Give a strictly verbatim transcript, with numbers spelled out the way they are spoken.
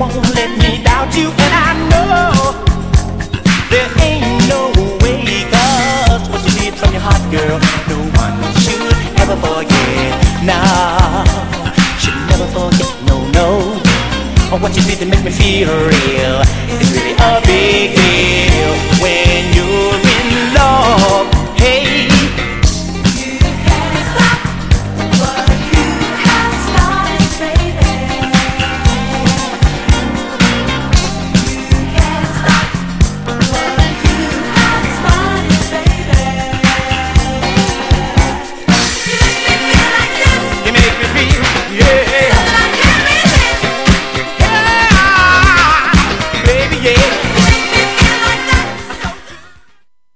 won't let me doubt you, and I know there ain't no way, 'cause what you did from your heart, girl, no one should ever forget. Nah, should never forget, no, no. What you did to make me feel real, it's really a big deal.